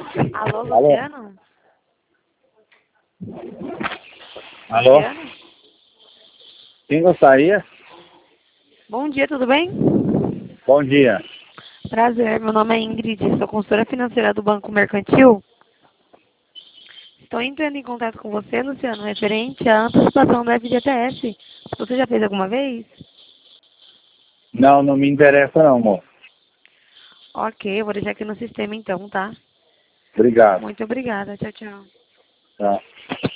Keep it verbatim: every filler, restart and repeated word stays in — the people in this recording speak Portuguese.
Alô, Luciano? Alô? Luciano? Quem gostaria? Bom dia, tudo bem? Bom dia. Prazer, meu nome é Ingrid, sou consultora financeira do Banco Mercantil. Estou entrando em contato com você, Luciano, referente à antecipação da F G T S. Você já fez alguma vez? Não, não me interessa não, amor. Ok, eu vou deixar aqui no sistema então, tá? Obrigado. Muito obrigada, tchau, tchau. Tá.